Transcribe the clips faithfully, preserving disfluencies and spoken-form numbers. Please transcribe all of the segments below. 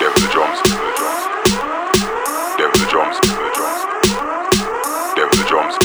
Devil drums, devil drums, devil drums, devil drums,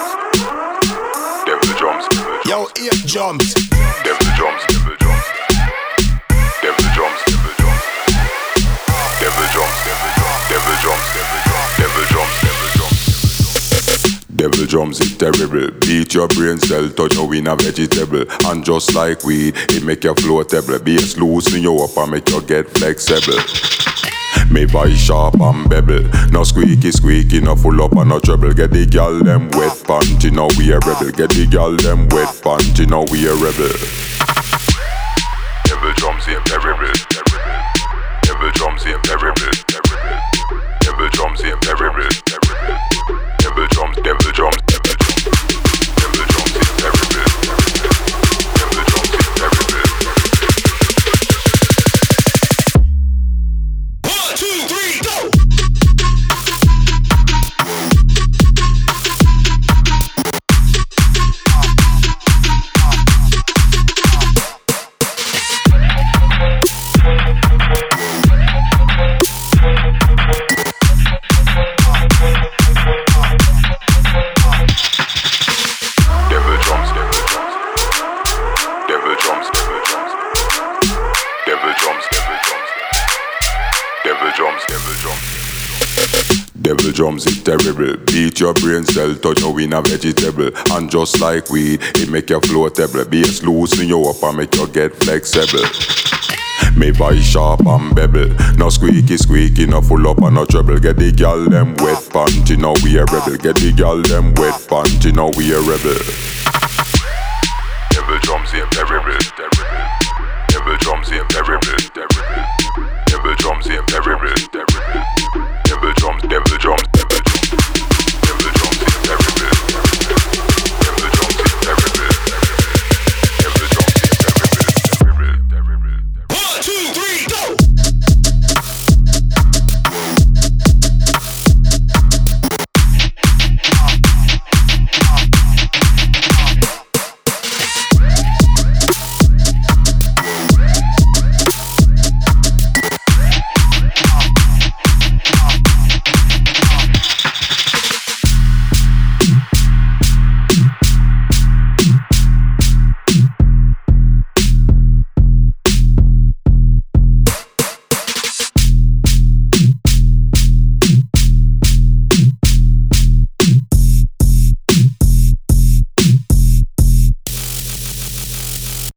devil drums, devil drums, yo, ear drums, devil drums, devil drums, devil drums, devil drums, devil drums, devil drums, devil drums, devil drums. Devil drums is terrible. Beat your brain cell, touch you in a vegetable. And just like weed, it make you floatable. Bass loosen you up and make you get flexible. Me voice sharp and bevel. No squeaky squeaky, no full up and no trouble. Get the gal them wet panty, now we a rebel. Get the gal them wet panty, now we a rebel. Devil drums is terrible. Devil drums is terrible. Devil drums is terrible. Devil drums, devil drums, devil drums, devil drums is terrible. Devil drums is terrible. one, two, three, go! Devil drums is terrible. Beat your brain cell, touch you in a vegetable. And just like weed, it make you floatable. Bass loosen you up and make you get flexible. Me voice sharp and bevel. No squeaky squeaky, no full up and no trouble. Get the gal them wet panty, now we a rebel. Get the gal them wet panty, now we a rebel. Devil drums is terrible. Devil drums is terrible. Devil drums is terrible.